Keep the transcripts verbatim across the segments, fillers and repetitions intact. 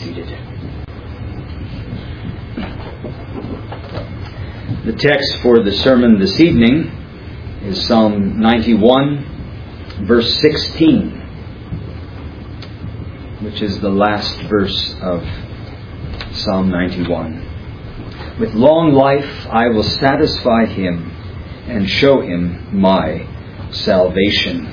seated. The text for the sermon this evening is Psalm ninety-one, verse sixteen, which is the last verse of Psalm ninety-one. With long life I will satisfy him and show him my salvation.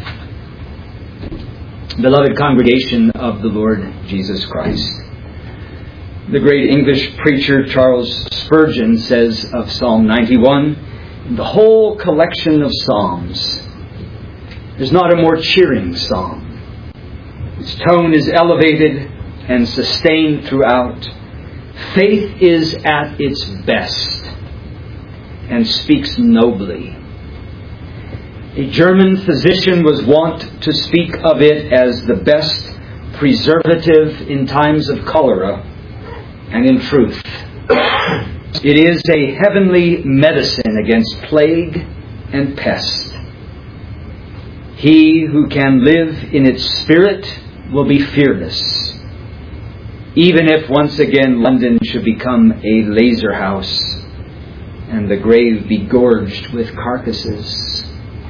Beloved congregation of the Lord Jesus Christ, the great English preacher Charles Spurgeon says of Psalm ninety-one, the whole collection of psalms, there's not a more cheering psalm. Its tone is elevated and sustained throughout. Faith is at its best and speaks nobly. A German physician was wont to speak of it as the best preservative in times of cholera, and in truth, it is a heavenly medicine against plague and pest. He who can live in its spirit will be fearless, even if once again London should become a laser house and the grave be gorged with carcasses.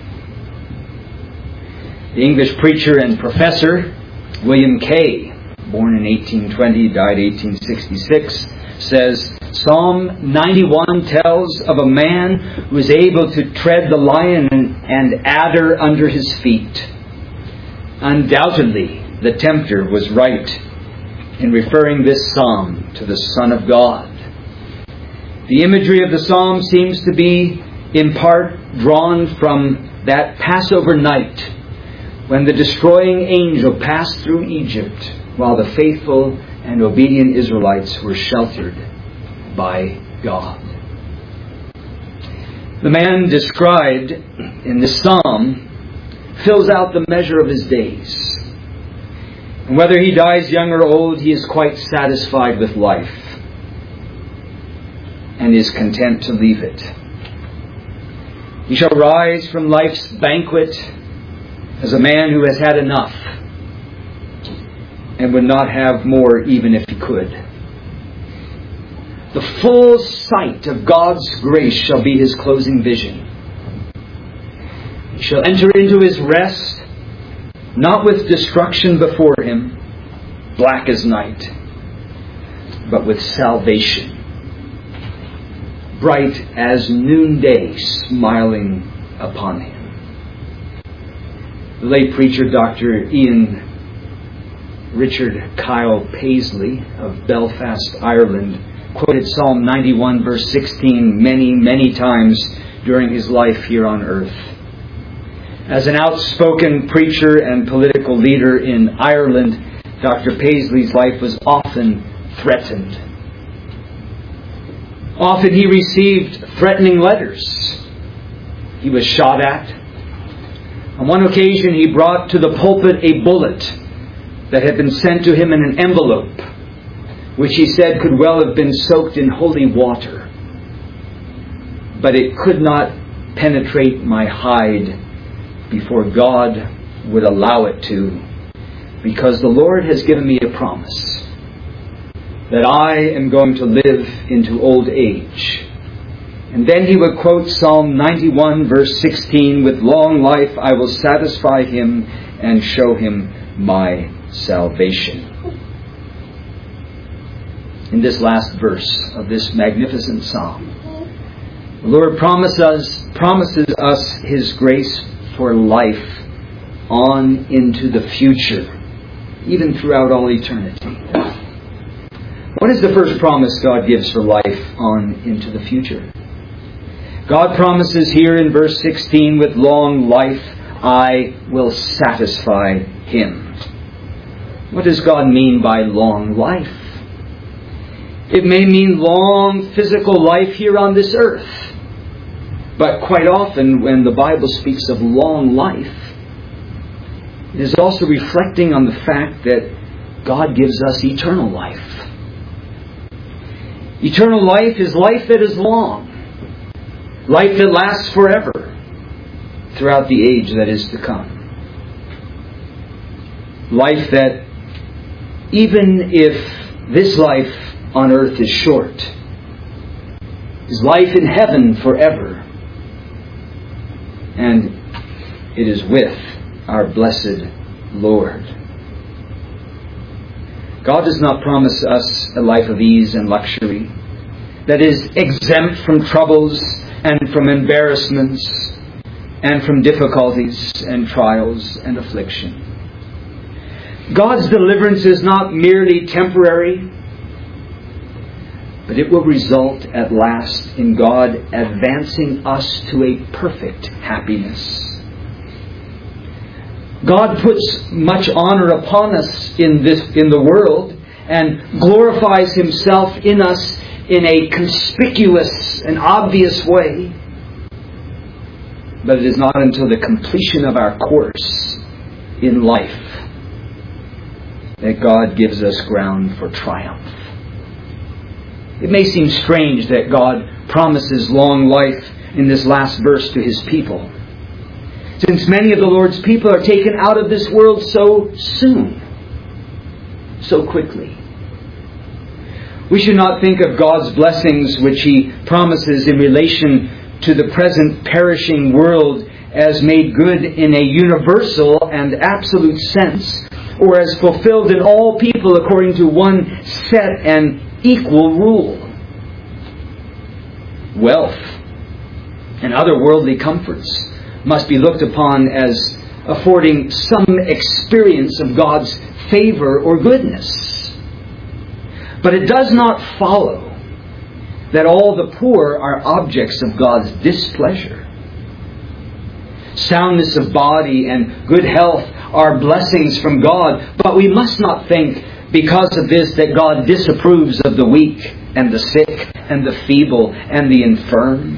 The English preacher and professor William Kay, born in eighteen twenty, died eighteen sixty-six, says, Psalm ninety-one tells of a man who is able to tread the lion and adder under his feet. Undoubtedly, the tempter was right in referring this psalm to the Son of God. The imagery of the psalm seems to be in part drawn from that Passover night when the destroying angel passed through Egypt while the faithful and obedient Israelites were sheltered by God. The man described in this psalm fills out the measure of his days. And whether he dies young or old, he is quite satisfied with life and is content to leave it. He shall rise from life's banquet as a man who has had enough and would not have more even if he could. The full sight of God's grace shall be his closing vision. He shall enter into his rest, not with destruction before him, black as night, but with salvation, bright as noonday smiling upon him. The late preacher Doctor Ian Richard Kyle Paisley of Belfast, Ireland, quoted Psalm ninety-one verse sixteen many, many times during his life here on earth. As an outspoken preacher and political leader in Ireland, Doctor Paisley's life was often threatened. Often he received threatening letters. He was shot at. On one occasion, he brought to the pulpit a bullet that had been sent to him in an envelope, which he said could well have been soaked in holy water. But it could not penetrate my hide before God would allow it to, because the Lord has given me a promise that I am going to live into old age. And then he would quote Psalm ninety-one verse sixteen, with long life I will satisfy him and show him my salvation. In this last verse of this magnificent psalm, the Lord promises us, promises us his grace for life on into the future, even throughout all eternity. What is the first promise God gives for life on into the future? God promises here in verse sixteen, with long life I will satisfy him. What does God mean by long life? It may mean long physical life here on this earth. But quite often when the Bible speaks of long life, it is also reflecting on the fact that God gives us eternal life. Eternal life is life that is long. Life that lasts forever throughout the age that is to come. Life that, even if this life on earth is short. Is life in heaven forever. And it is with our blessed Lord. God does not promise us a life of ease and luxury that is exempt from troubles and from embarrassments and from difficulties and trials and affliction. God's deliverance is not merely temporary, but it will result at last in God advancing us to a perfect happiness. God puts much honor upon us in this in the world and glorifies Himself in us in a conspicuous and obvious way. But it is not until the completion of our course in life that God gives us ground for triumph. It may seem strange that God promises long life in this last verse to His people, since many of the Lord's people are taken out of this world so soon, so quickly. We should not think of God's blessings which He promises in relation to the present perishing world as made good in a universal and absolute sense, or as fulfilled in all people according to one set and equal rule. Wealth and other worldly comforts must be looked upon as affording some experience of God's favor or goodness. But it does not follow that all the poor are objects of God's displeasure. Soundness of body and good health are blessings from God, but we must not think because of this that God disapproves of the weak and the sick and the feeble and the infirm.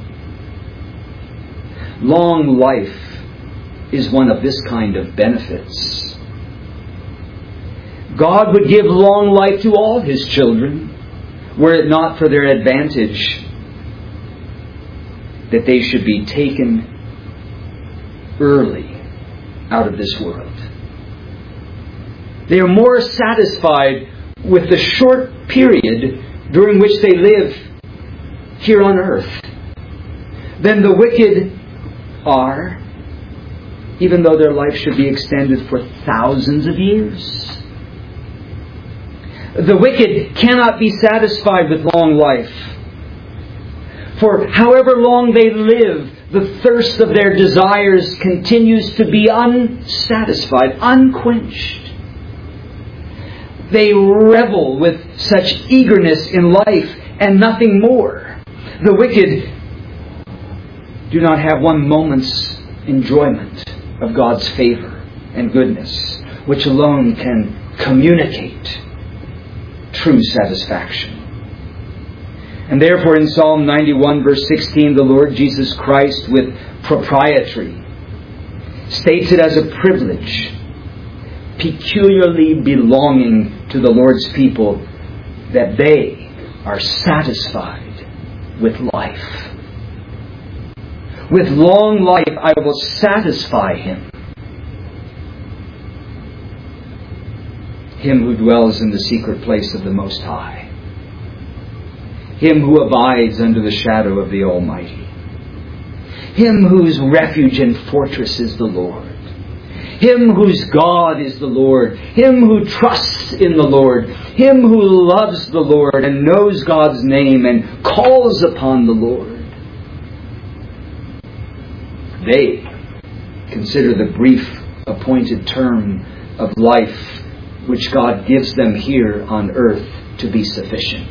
Long life is one of this kind of benefits. God would give long life to all His children, were it not for their advantage that they should be taken early out of this world. They are more satisfied with the short period during which they live here on earth than the wicked are, even though their life should be extended for thousands of years. The wicked cannot be satisfied with long life. For however long they live, the thirst of their desires continues to be unsatisfied, unquenched. They revel with such eagerness in life and nothing more. The wicked do not have one moment's enjoyment of God's favor and goodness, which alone can communicate true satisfaction. And therefore in Psalm ninety-one verse sixteen, the Lord Jesus Christ with propriety states it as a privilege peculiarly belonging to the Lord's people that they are satisfied with life. With long life I will satisfy him. Him who dwells in the secret place of the Most High. Him who abides under the shadow of the Almighty. Him whose refuge and fortress is the Lord. Him whose God is the Lord. Him who trusts in the Lord. Him who loves the Lord and knows God's name and calls upon the Lord. They consider the brief appointed term of life which God gives them here on earth to be sufficient.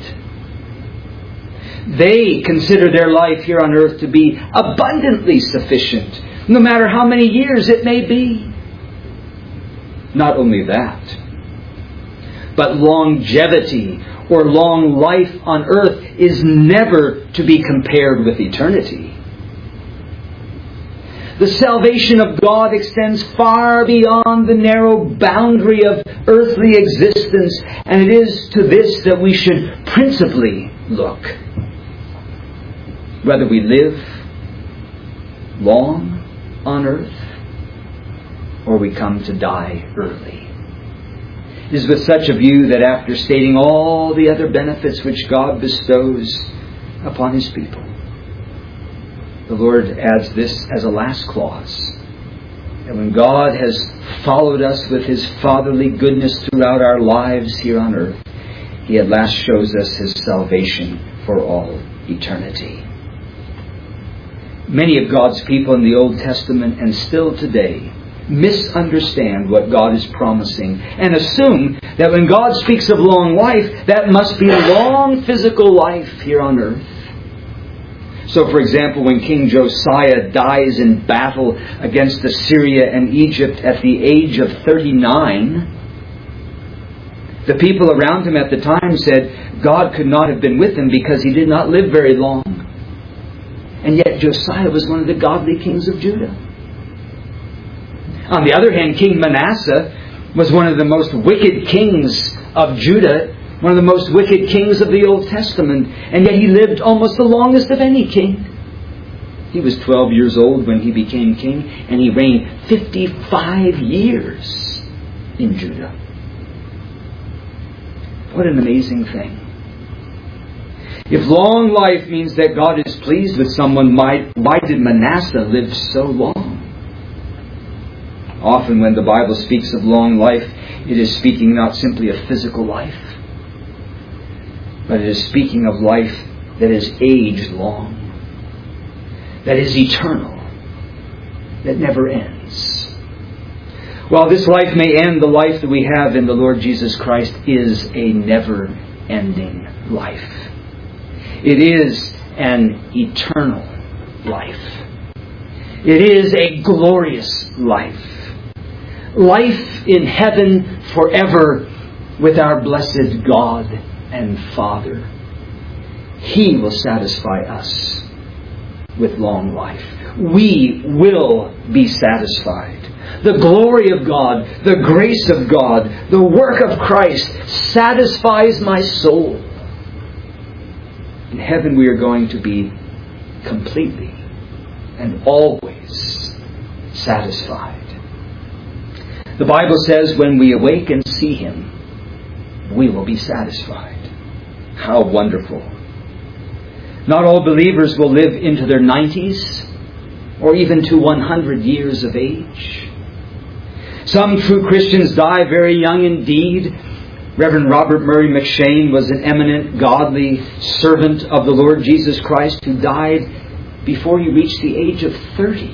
They consider their life here on earth to be abundantly sufficient, no matter how many years it may be. Not only that, but longevity or long life on earth is never to be compared with eternity. The salvation of God extends far beyond the narrow boundary of earthly existence, and it is to this that we should principally look. Whether we live long on earth or we come to die early. It is with such a view that after stating all the other benefits which God bestows upon His people, the Lord adds this as a last clause. And when God has followed us with His fatherly goodness throughout our lives here on earth, He at last shows us His salvation for all eternity. Many of God's people in the Old Testament and still today misunderstand what God is promising and assume that when God speaks of long life, that must be a long physical life here on earth. So, for example, when King Josiah dies in battle against Assyria and Egypt at the age of thirty-nine, the people around him at the time said God could not have been with him because he did not live very long. And yet Josiah was one of the godly kings of Judah. On the other hand, King Manasseh was one of the most wicked kings of Judah, one of the most wicked kings of the Old Testament, and yet he lived almost the longest of any king. He was twelve years old when he became king, and he reigned fifty-five years in Judah. What an amazing thing. If long life means that God is pleased with someone, why, why did Manasseh live so long? Often when the Bible speaks of long life, it is speaking not simply of physical life, but it is speaking of life that is age-long, that is eternal, that never ends. While this life may end, the life that we have in the Lord Jesus Christ is a never-ending life. It is an eternal life. It is a glorious life. Life in heaven forever with our blessed God and Father. He will satisfy us with long life. We will be satisfied. The glory of God, the grace of God, the work of Christ satisfies my soul. In heaven we are going to be completely and always satisfied. The Bible says when we awake and see Him, we will be satisfied. How wonderful. Not all believers will live into their nineties or even to one hundred years of age. Some true Christians die very young indeed. Reverend Robert Murray McShane was an eminent, godly servant of the Lord Jesus Christ who died before he reached the age of thirty.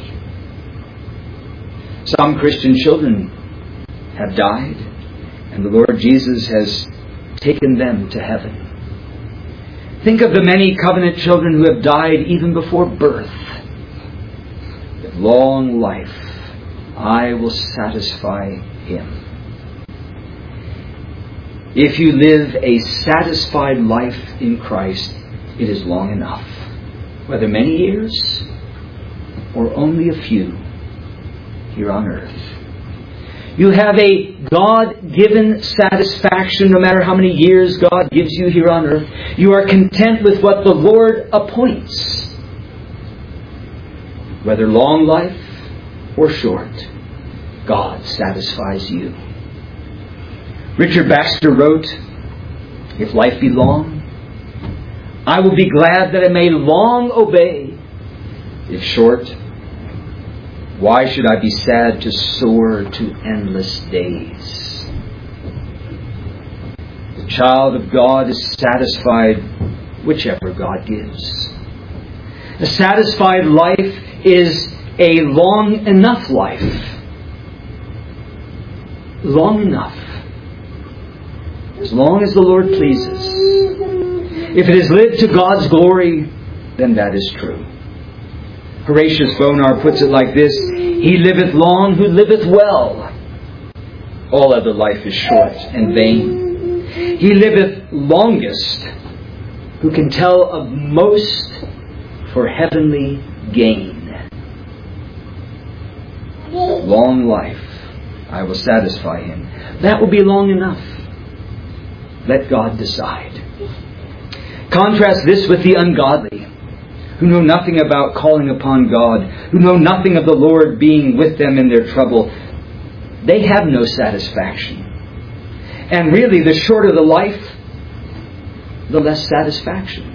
Some Christian children have died, and the Lord Jesus has taken them to heaven. Think of the many covenant children who have died even before birth. With long life, I will satisfy him. If you live a satisfied life in Christ, it is long enough. Whether many years or only a few here on earth. You have a God-given satisfaction no matter how many years God gives you here on earth. You are content with what the Lord appoints. Whether long life or short, God satisfies you. Richard Baxter wrote, "If life be long, I will be glad that I may long obey. If short, why should I be sad to soar to endless days?" The child of God is satisfied whichever God gives. A satisfied life is a long enough life. Long enough. As long as the Lord pleases. If it is lived to God's glory, then that is true. Horatius Bonar puts it like this: "He liveth long who liveth well. All other life is short and vain. He liveth longest who can tell of most for heavenly gain." Long life, I will satisfy him. That will be long enough. Let God decide. Contrast this with the ungodly, who know nothing about calling upon God, who know nothing of the Lord being with them in their trouble. They have no satisfaction. And really, the shorter the life, the less satisfaction.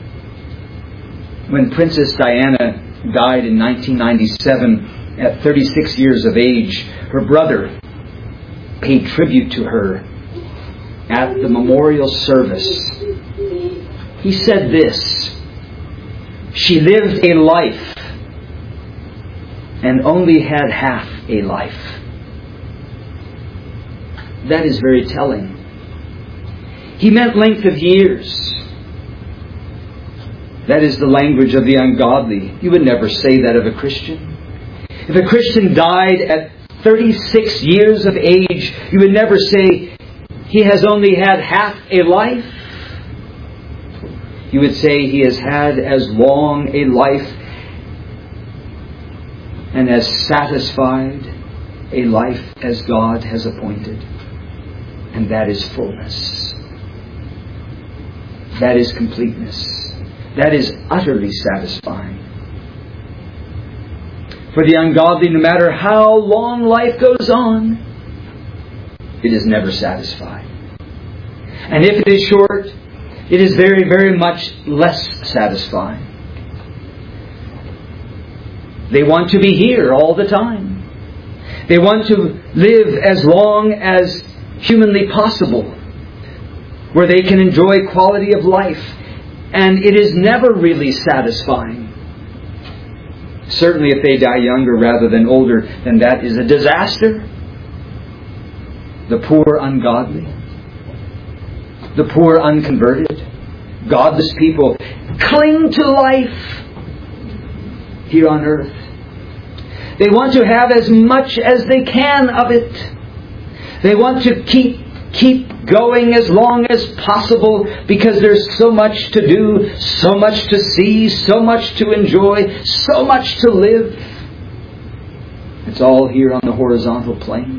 When Princess Diana died in nineteen ninety-seven at thirty-six years of age, her brother paid tribute to her at the memorial service. He said this: "She lived a life and only had half a life." That is very telling. He meant length of years. That is the language of the ungodly. You would never say that of a Christian. If a Christian died at thirty-six years of age, you would never say he has only had half a life. You would say he has had as long a life and as satisfied a life as God has appointed. And that is fullness. That is completeness. That is utterly satisfying. For the ungodly, no matter how long life goes on, it is never satisfied. And if it is short, it is very, very much less satisfying. They want to be here all the time. They want to live as long as humanly possible, where they can enjoy quality of life. And it is never really satisfying. Certainly if they die younger rather than older, then that is a disaster. The poor ungodly, the poor unconverted, godless people cling to life here on earth. They want to have as much as they can of it. They want to keep keep going as long as possible because there's so much to do, so much to see, so much to enjoy, so much to live. It's all here on the horizontal plane.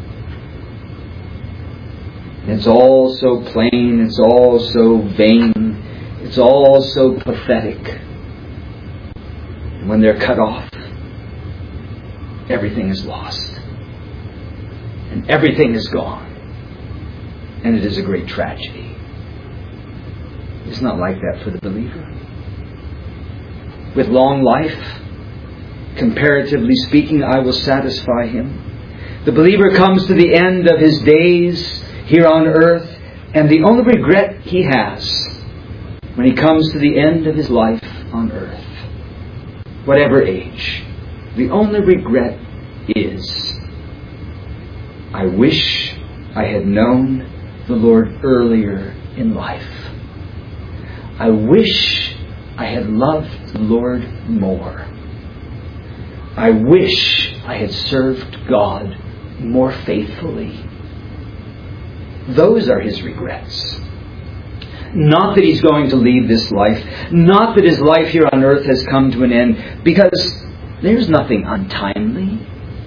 It's all so plain, it's all so vain, it's all so pathetic. And when they're cut off, everything is lost. And everything is gone. And it is a great tragedy. It's not like that for the believer. With long life, comparatively speaking, I will satisfy him. The believer comes to the end of his days here on earth, and the only regret he has when he comes to the end of his life on earth, whatever age, the only regret is, I wish I had known the Lord earlier in life. I wish I had loved the Lord more. I wish I had served God more faithfully. Those are his regrets. Not that he's going to leave this life. Not that his life here on earth has come to an end. Because there's nothing untimely.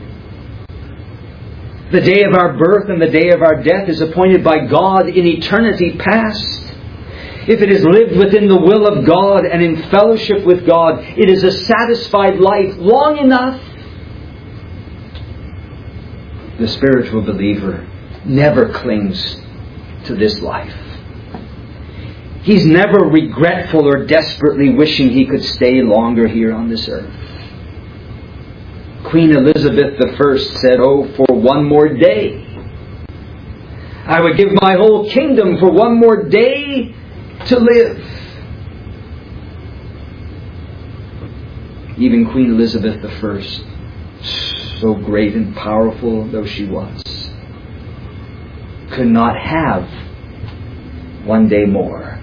The day of our birth and the day of our death is appointed by God in eternity past. If it is lived within the will of God and in fellowship with God, it is a satisfied life long enough. The spiritual believer never clings to this life. He's never regretful or desperately wishing he could stay longer here on this earth. Queen Elizabeth the First said, "Oh, for one more day. I would give my whole kingdom for one more day to live." Even Queen Elizabeth the First, so great and powerful though she was, could not have one day more,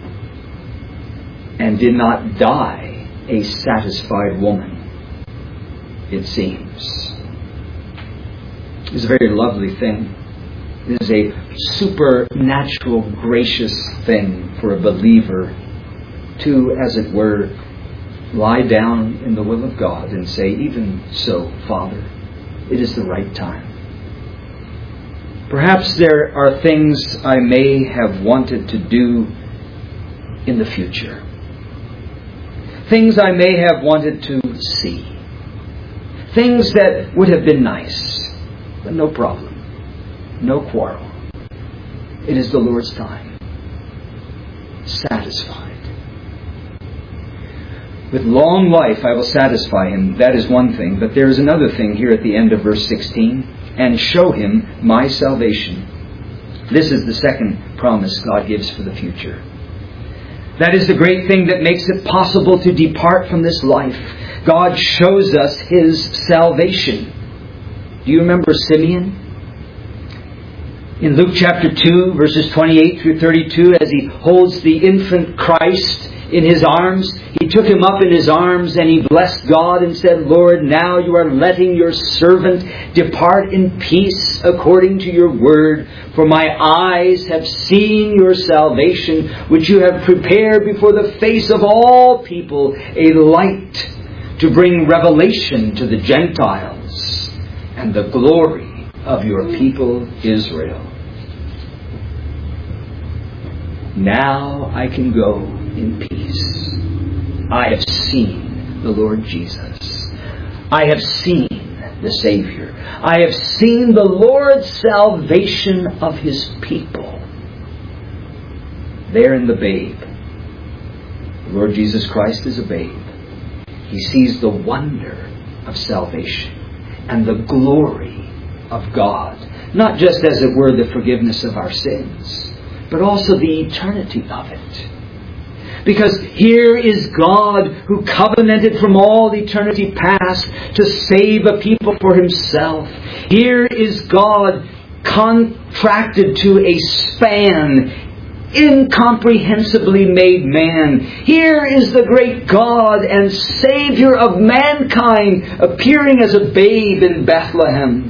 and did not die a satisfied woman, it seems. It's a very lovely thing. It is a supernatural, gracious thing for a believer to, as it were, lie down in the will of God and say, "Even so, Father, it is the right time." Perhaps there are things I may have wanted to do in the future. Things I may have wanted to see. Things that would have been nice. But no problem. No quarrel. It is the Lord's time. Satisfied. With long life I will satisfy him. That is one thing. But there is another thing here at the end of verse sixteen. And show him my salvation. This is the second promise God gives for the future. That is the great thing that makes it possible to depart from this life. God shows us his salvation. Do you remember Simeon? In Luke chapter two, verses twenty-eight through thirty-two, as he holds the infant Christ in his arms, he took him up in his arms and he blessed God and said, Lord, now you are letting your servant depart in peace according to your word. For my eyes have seen your salvation, which you have prepared before the face of all people, a light to bring revelation to the Gentiles and the glory of your people Israel. Now I can go in peace. I have seen the Lord Jesus. I have seen the Savior. I have seen the Lord's salvation of his people. There in the babe. The Lord Jesus Christ is a babe. He sees the wonder of salvation and the glory of God. Not just, as it were, the forgiveness of our sins, but also the eternity of it. Because here is God who covenanted from all eternity past to save a people for himself. Here is God contracted to a span, incomprehensibly made man. Here is the great God and Savior of mankind appearing as a babe in Bethlehem,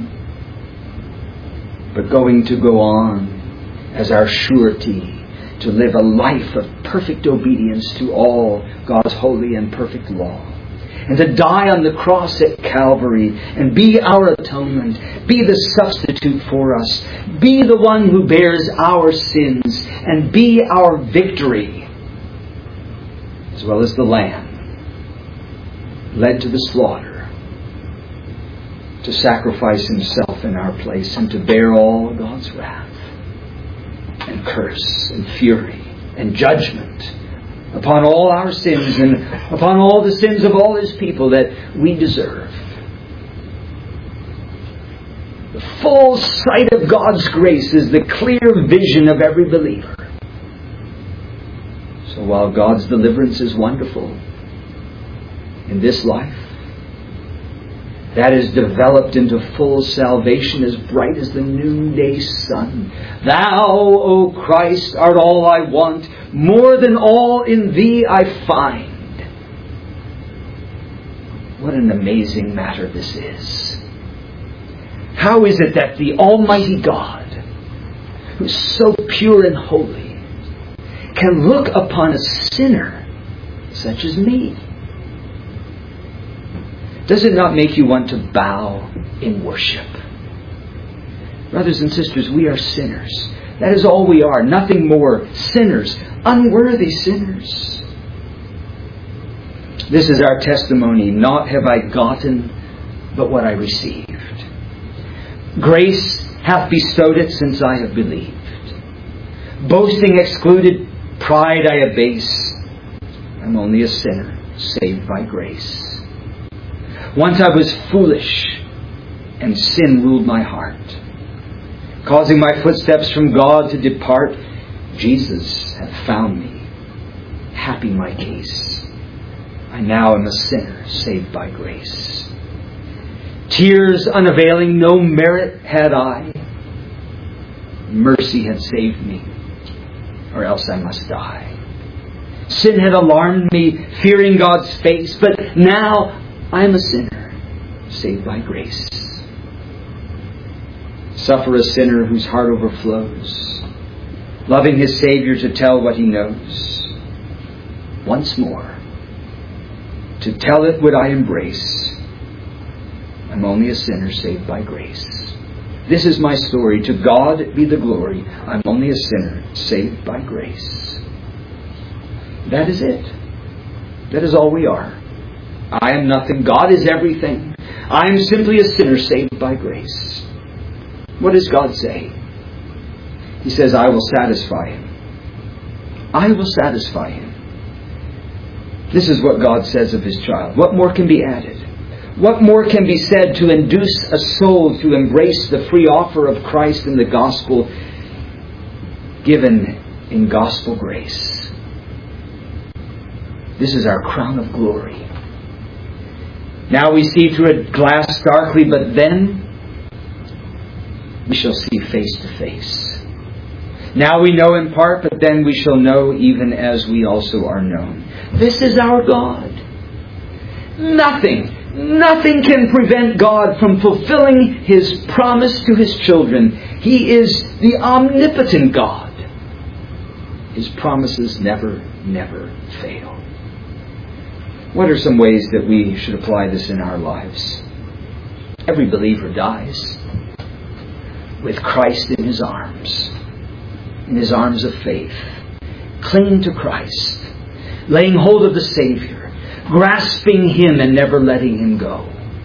but going to go on as our surety to live a life of perfect obedience to all God's holy and perfect law. And to die on the cross at Calvary and be our atonement. Be the substitute for us. Be the one who bears our sins. And be our victory. As well as the Lamb led to the slaughter. To sacrifice himself in our place and to bear all God's wrath and curse and fury and judgment upon all our sins and upon all the sins of all his people that we deserve. The full sight of God's grace is the clear vision of every believer. So while God's deliverance is wonderful in this life, that is developed into full salvation as bright as the noonday sun. Thou, O Christ, art all I want. More than all in thee I find. What an amazing matter this is. How is it that the Almighty God, who is so pure and holy, can look upon a sinner such as me? Does it not make you want to bow in worship? Brothers and sisters, we are sinners. That is all we are. Nothing more. Sinners. Unworthy sinners. This is our testimony. Not have I gotten, but what I received. Grace hath bestowed it since I have believed. Boasting excluded, pride I abase. I'm only a sinner, saved by grace. Once I was foolish, and sin ruled my heart, causing my footsteps from God to depart. Jesus hath found me. Happy my case. I now am a sinner, saved by grace. Tears unavailing, no merit had I. Mercy had saved me, or else I must die. Sin had alarmed me, fearing God's face, but now I am a sinner, saved by grace. Suffer a sinner whose heart overflows, loving his Savior to tell what he knows. Once more, to tell it would I embrace. I'm only a sinner, saved by grace. This is my story. To God be the glory. I'm only a sinner, saved by grace. That is it. That is all we are. I am nothing. God is everything. I am simply a sinner saved by grace. What does God say? He says, I will satisfy him. I will satisfy him. This is what God says of His child. What more can be added? What more can be said to induce a soul to embrace the free offer of Christ in the gospel given in gospel grace? This is our crown of glory. Now we see through a glass darkly, but then we shall see face to face. Now we know in part, but then we shall know even as we also are known. This is our God. Nothing, nothing can prevent God from fulfilling His promise to His children. He is the omnipotent God. His promises never, never fail. What are some ways that we should apply this in our lives? Every believer dies with Christ in his arms, in his arms of faith, clinging to Christ, laying hold of the Savior, grasping Him and never letting Him go.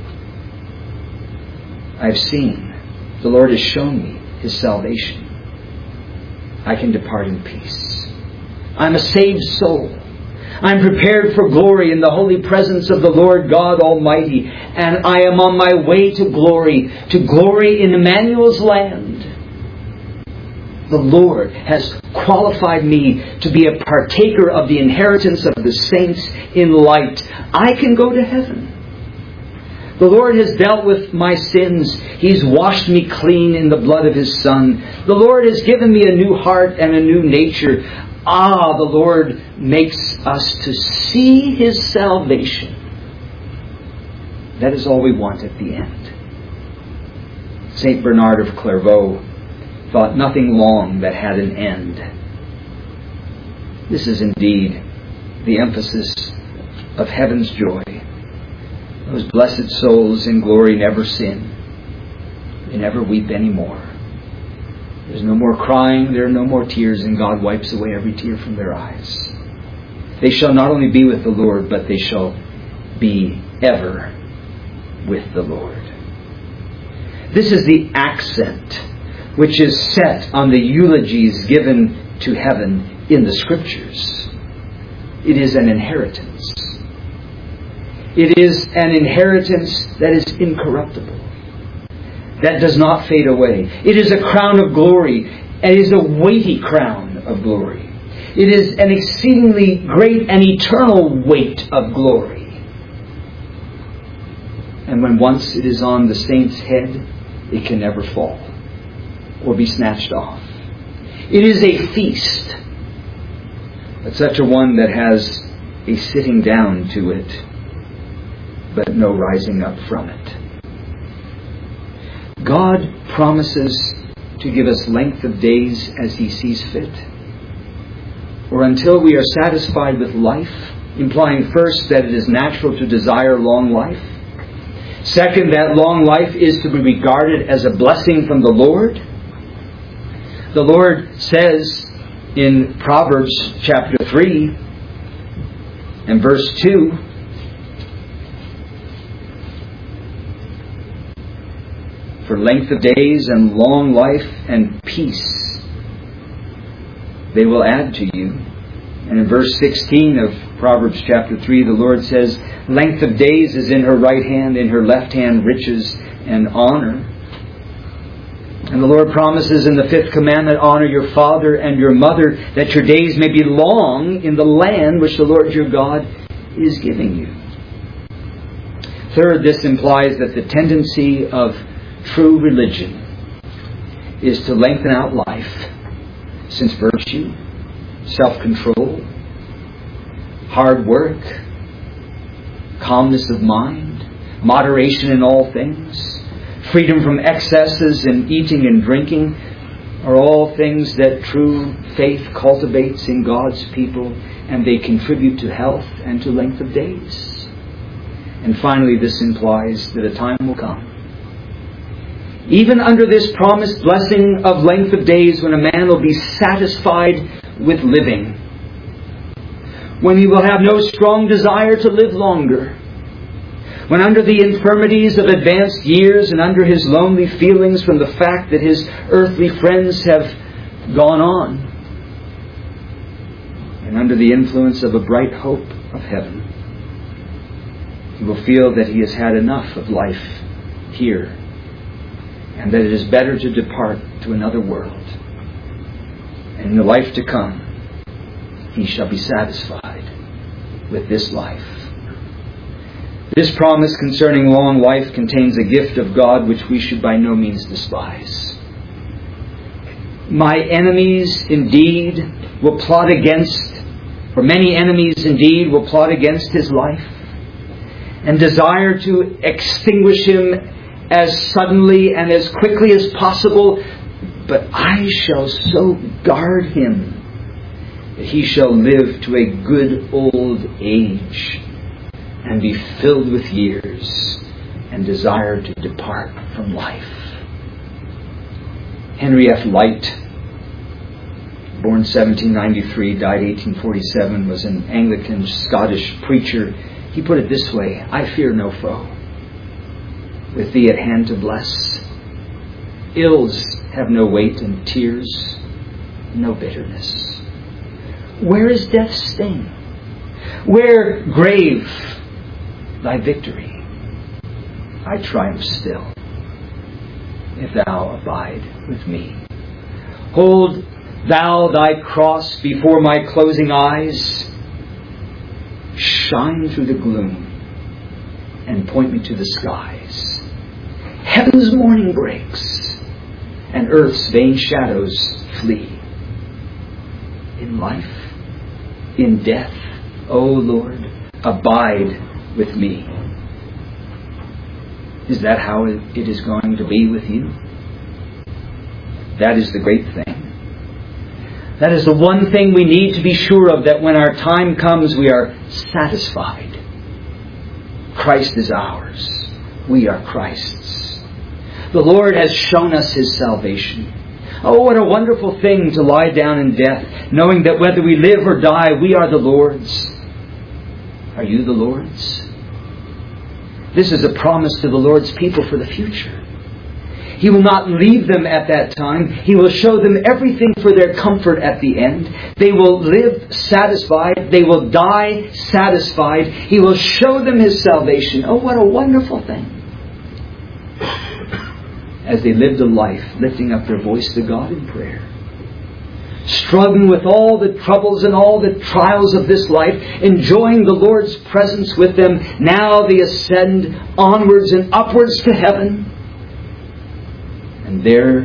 I've seen, the Lord has shown me His salvation. I can depart in peace. I'm a saved soul. I'm prepared for glory in the holy presence of the Lord God Almighty. And I am on my way to glory, to glory in Emmanuel's land. The Lord has qualified me to be a partaker of the inheritance of the saints in light. I can go to heaven. The Lord has dealt with my sins. He's washed me clean in the blood of His Son. The Lord has given me a new heart and a new nature. Ah, the Lord makes us to see His salvation. That is all we want at the end. Saint Bernard of Clairvaux thought nothing long that had an end. This is indeed the emphasis of heaven's joy. Those blessed souls in glory never sin. They never weep anymore. There's no more crying, there are no more tears, and God wipes away every tear from their eyes. They shall not only be with the Lord, but they shall be ever with the Lord. This is the accent which is set on the eulogies given to heaven in the Scriptures. It is an inheritance. It is an inheritance that is incorruptible, that does not fade away. It is a crown of glory. It is a weighty crown of glory. It is an exceedingly great and eternal weight of glory. And when once it is on the saint's head, it can never fall or be snatched off. It is a feast, but such a one that has a sitting down to it, but no rising up from it. God promises to give us length of days as He sees fit, or until we are satisfied with life, implying first that it is natural to desire long life. Second, that long life is to be regarded as a blessing from the Lord. The Lord says in Proverbs chapter three and verse two, for length of days and long life and peace they will add to you. And in verse sixteen of Proverbs chapter three, the Lord says, length of days is in her right hand, in her left hand riches and honor. And the Lord promises in the fifth commandment, honor your father and your mother, that your days may be long in the land which the Lord your God is giving you. Third, this implies that the tendency of true religion is to lengthen out life, since virtue, self-control, hard work, calmness of mind, moderation in all things, freedom from excesses in eating and drinking are all things that true faith cultivates in God's people, and they contribute to health and to length of days. And finally, this implies that a time will come, even under this promised blessing of length of days, when a man will be satisfied with living, when he will have no strong desire to live longer, when under the infirmities of advanced years and under his lonely feelings from the fact that his earthly friends have gone on, and under the influence of a bright hope of heaven, he will feel that he has had enough of life here, and that it is better to depart to another world. And in the life to come, he shall be satisfied with this life. This promise concerning long life contains a gift of God which we should by no means despise. My enemies indeed will plot against, or many enemies indeed will plot against his life and desire to extinguish him as suddenly and as quickly as possible. But I shall so guard him that he shall live to a good old age and be filled with years and desire to depart from life. Henry F. Light, born seventeen ninety-three, died eighteen forty-seven, was an Anglican Scottish preacher. He put it this way: I fear no foe, with thee at hand to bless. Ills have no weight, and tears no bitterness. Where is death's sting? Where, grave, thy victory? I triumph still, if thou abide with me. Hold thou thy cross before my closing eyes. Shine through the gloom and point me to the skies. Heaven's morning breaks and earth's vain shadows flee. In life, in death, O Lord, abide with me. Is that how it is going to be with you? That is the great thing. That is the one thing we need to be sure of, that when our time comes, we are satisfied. Christ is ours. We are Christ's. The Lord has shown us his salvation. Oh, what a wonderful thing to lie down in death, knowing that whether we live or die, we are the Lord's. Are you the Lord's? This is a promise to the Lord's people for the future. He will not leave them at that time. He will show them everything for their comfort at the end. They will live satisfied. They will die satisfied. He will show them his salvation. Oh, what a wonderful thing. As they lived a life lifting up their voice to God in prayer, struggling with all the troubles and all the trials of this life, enjoying the Lord's presence with them. Now they ascend onwards and upwards to heaven. And there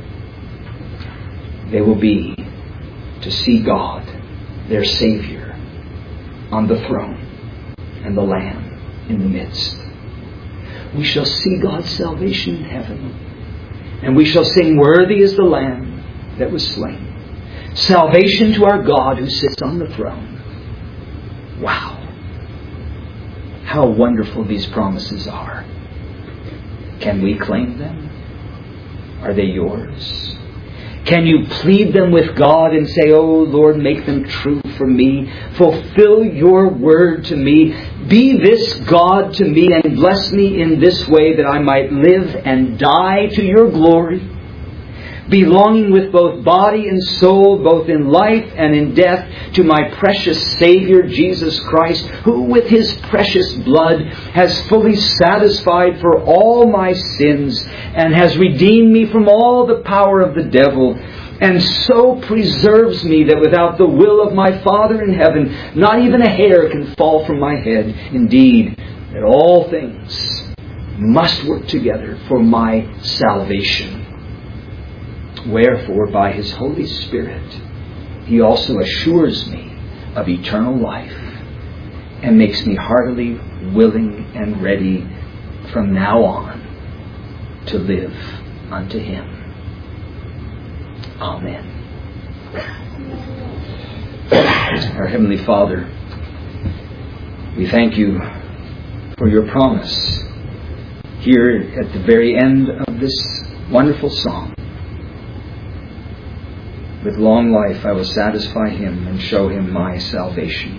they will be to see God, their Savior, on the throne and the Lamb in the midst. We shall see God's salvation in heaven. And we shall sing, worthy is the Lamb that was slain. Salvation to our God who sits on the throne. Wow. How wonderful these promises are. Can we claim them? Are they yours? Can you plead them with God and say, oh Lord, make them true for me. Fulfill your word to me. Be this God to me and bless me in this way that I might live and die to your glory. Belonging with both body and soul, both in life and in death, to my precious Savior, Jesus Christ, who with his precious blood has fully satisfied for all my sins and has redeemed me from all the power of the devil, and so preserves me that without the will of my Father in heaven, not even a hair can fall from my head. Indeed, that all things must work together for my salvation. Wherefore, by his Holy Spirit, he also assures me of eternal life and makes me heartily willing and ready from now on to live unto him. Amen. Our Heavenly Father, we thank you for your promise here at the very end of this wonderful song. With long life I will satisfy him and show him my salvation.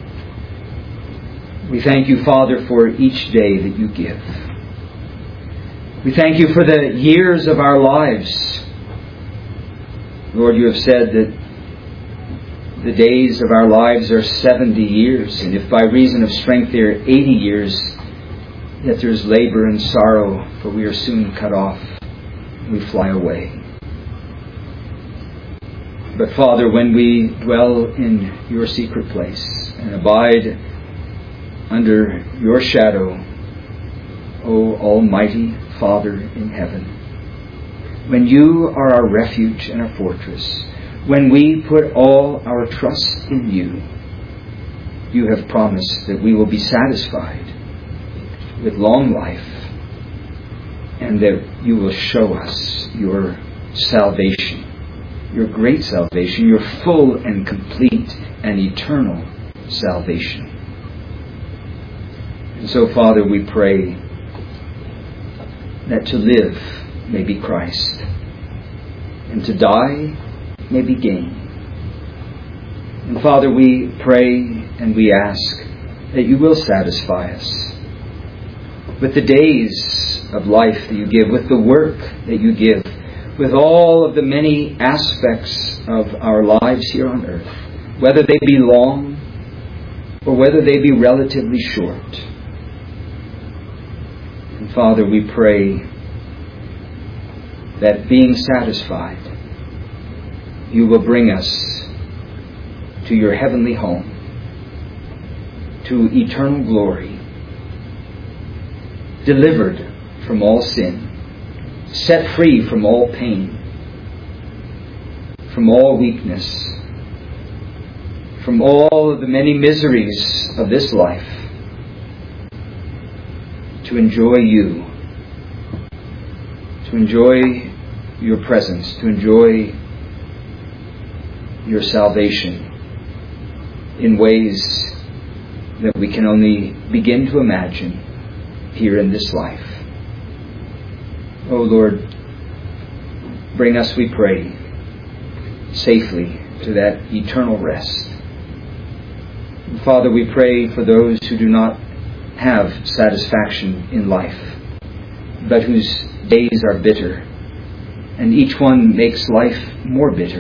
We thank you, Father, for each day that you give. We thank you for the years of our lives. Lord, you have said that the days of our lives are seventy years, and if by reason of strength they are eighty years, yet there is labor and sorrow, for we are soon cut off, we fly away. But Father, when we dwell in your secret place and abide under your shadow, O Almighty Father in heaven, when you are our refuge and our fortress, when we put all our trust in you, you have promised that we will be satisfied with long life, and that you will show us your salvation, your great salvation, your full and complete and eternal salvation. And so, Father, we pray that to live may be Christ, and to die may be gain. And Father, we pray and we ask that you will satisfy us with the days of life that you give, with the work that you give, with all of the many aspects of our lives here on earth, whether they be long or whether they be relatively short. And Father, we pray that being satisfied, you will bring us to your heavenly home, to eternal glory, delivered from all sin, set free from all pain, from all weakness, from all of the many miseries of this life, to enjoy you, to enjoy your presence, to enjoy your salvation in ways that we can only begin to imagine here in this life. Oh Lord, bring us, we pray, safely to that eternal rest. And Father, we pray for those who do not have satisfaction in life, but whose days are bitter, and each one makes life more bitter.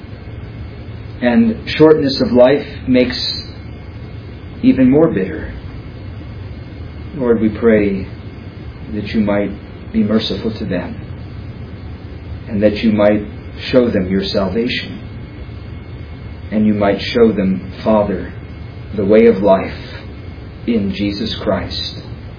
And shortness of life makes even more bitter. Lord, we pray that you might be merciful to them, and that you might show them your salvation, and you might show them, Father, the way of life in Jesus Christ,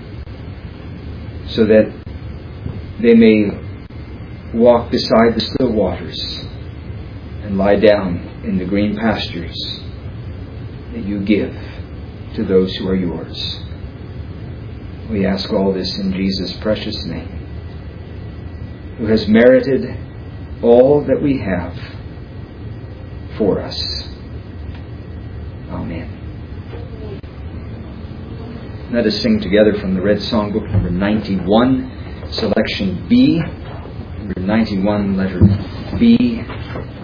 so that they may walk beside the still waters and lie down in the green pastures that you give to those who are yours. We ask all this in Jesus' precious name, who has merited all that we have for us. Amen. Let us sing together from the Red Songbook, number ninety-one, selection B. Number ninety-one, letter B.